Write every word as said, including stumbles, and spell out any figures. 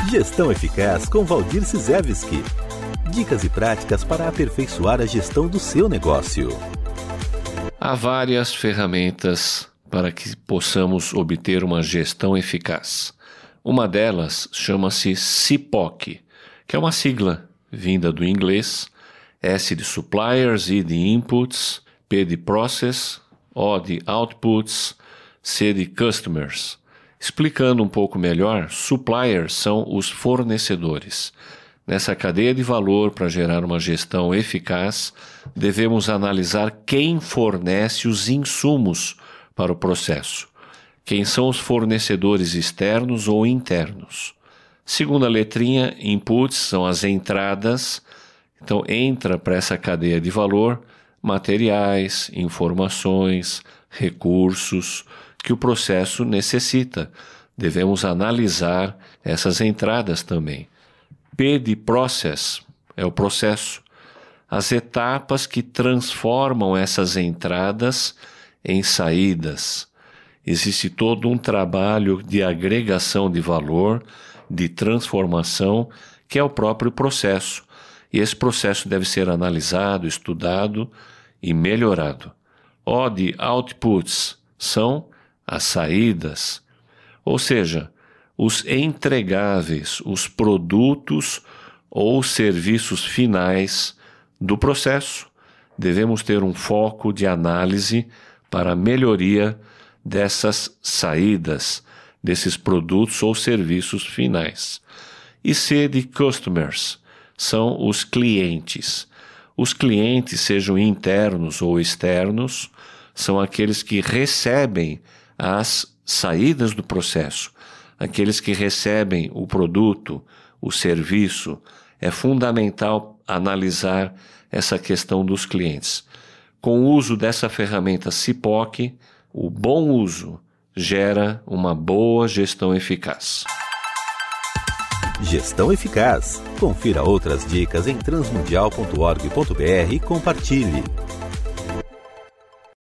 Gestão Eficaz com Valdir Sizewski. Dicas e práticas para aperfeiçoar a gestão do seu negócio. Há várias ferramentas para que possamos obter uma gestão eficaz. Uma delas chama-se S I P O C, que é uma sigla vinda do inglês, S de Suppliers, I de Inputs, P de Process, O de Outputs, C de Customers. Explicando um pouco melhor, suppliers são os fornecedores. Nessa cadeia de valor, para gerar uma gestão eficaz, devemos analisar quem fornece os insumos para o processo. Quem são os fornecedores externos ou internos. Segunda letrinha, inputs, são as entradas. Então, entra para essa cadeia de valor materiais, informações, recursos que o processo necessita. Devemos analisar essas entradas também. P de process é o processo. As etapas que transformam essas entradas em saídas. Existe todo um trabalho de agregação de valor, de transformação, que é o próprio processo. E esse processo deve ser analisado, estudado e melhorado. O de outputs são as saídas, ou seja, os entregáveis, os produtos ou serviços finais do processo. Devemos ter um foco de análise para a melhoria dessas saídas, desses produtos ou serviços finais. E C de customers, são os clientes. Os clientes, sejam internos ou externos, são aqueles que recebem as saídas do processo, aqueles que recebem o produto, o serviço. É fundamental analisar essa questão dos clientes. Com o uso dessa ferramenta S I P O C, o bom uso gera uma boa gestão eficaz. Gestão Eficaz. Confira outras dicas em transmundial ponto org ponto br e compartilhe.